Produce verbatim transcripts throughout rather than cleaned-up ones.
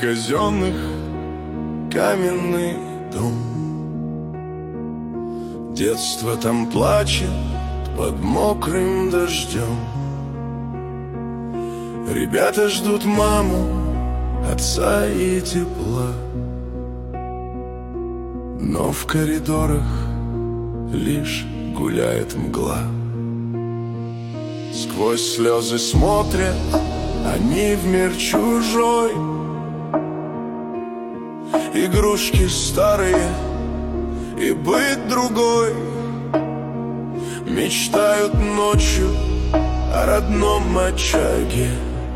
казенных каменный дом. Детство там плачет под мокрым дождем. Ребята ждут маму, отца и тепла. Но в коридорах лишь гуляет мгла. Сквозь слезы смотрят они в мир чужой. Игрушки старые и быт другой. Мечтают ночью о родном очаге.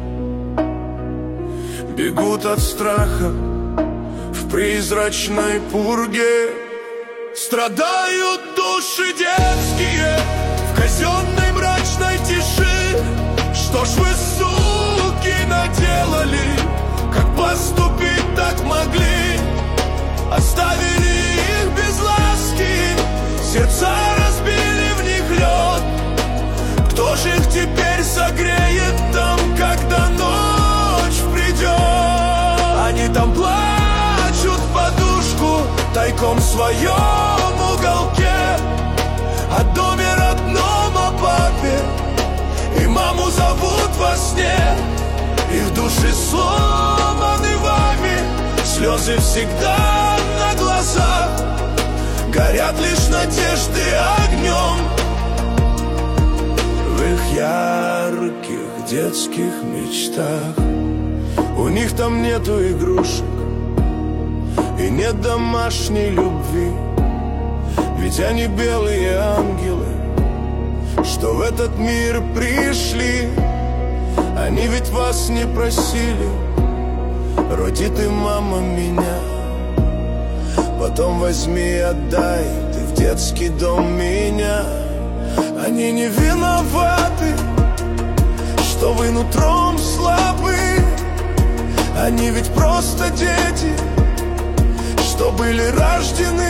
Бегут от страха в призрачной пурге. Страдают души детские в казенной мрачной тиши. Что ж вы, суки, наделали? Как поступить так могли? Оставили их без ласки, сердца разбили в них лед. Кто же их теперь согреет там, когда ночь придет? Они там плачут в подушку тайком в своем уголке, о доме родном, о папе, и маму зовут во сне. Их души сломаны вами, слезы всегда на глазах, горят лишь надежды огнем. В их ярких детских мечтах у них там нету игрушек и нет домашней любви. Ведь они белые ангелы, что в этот мир пришли. Они ведь вас не просили: роди ты, мама, меня, потом возьми и отдай ты в детский дом меня. Они не виноваты, что вы нутром слабы. Они ведь просто дети, что были рождены.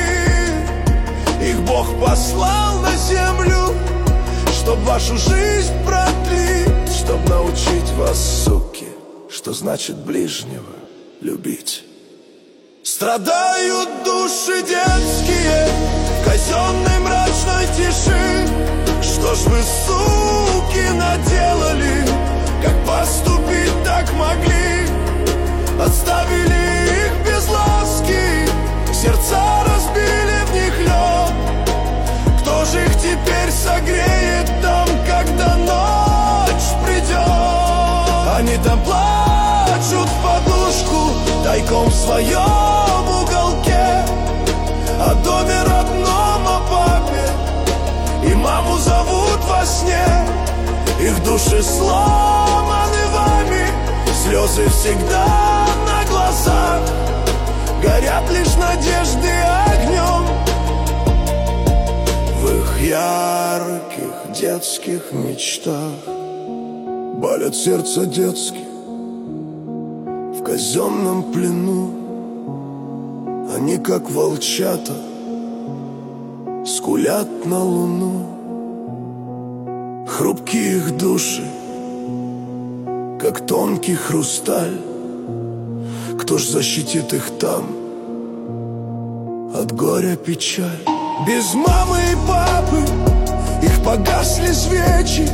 Их Бог послал на землю, чтоб вашу жизнь продлить, чтоб научить вас, суки, что значит ближнего любить. Страдают души детские в казенной мрачной тиши. Что ж вы, суки, наделали? Как поступить так могли? Оставили их без ласки, сердца разбили в них лед. Кто же их теперь согреет там, когда ночь придет? Они там плачут в подушку тайком в своем уголке, о доме родном, о папе, и маму зовут во сне. Их души сломаны вами, слезы всегда на глазах, горят лишь надежды огнем. В их ярких детских мечтах болят сердца детских в казенном плену. Они, как волчата, скулят на луну. Хрупкие их души, как тонкий хрусталь. Кто ж защитит их там от горя печаль? Без мамы и папы их погасли свечи.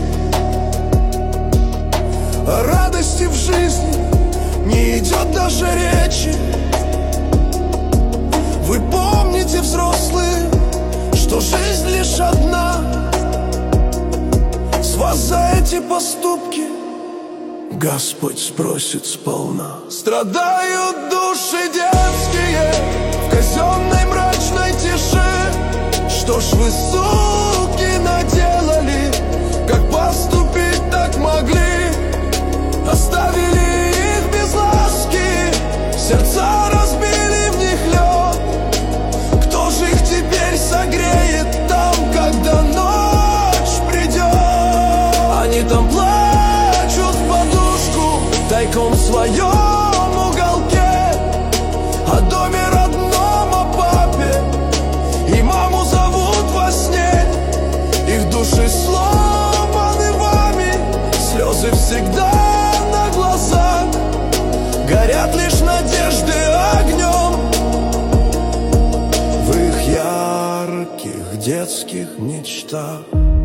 О радости в жизни не идет даже речи. Вы помните, взрослые, что жизнь лишь одна. С вас за эти поступки Господь спросит сполна. Страдают души детские в казенной мрачной тиши. Что ж вы, суки, наделали? Как поступить так могли? Оставили их без ласки, сердца разбили в них лед. Кто же их теперь согреет там, когда ночь придет? Они там плачут в подушку тайком в своем уголке, о доме родном, о папе, и маму зовут во сне. Их души сломаны вами, слезы всегда на глазах, горят лишь детских мечтах.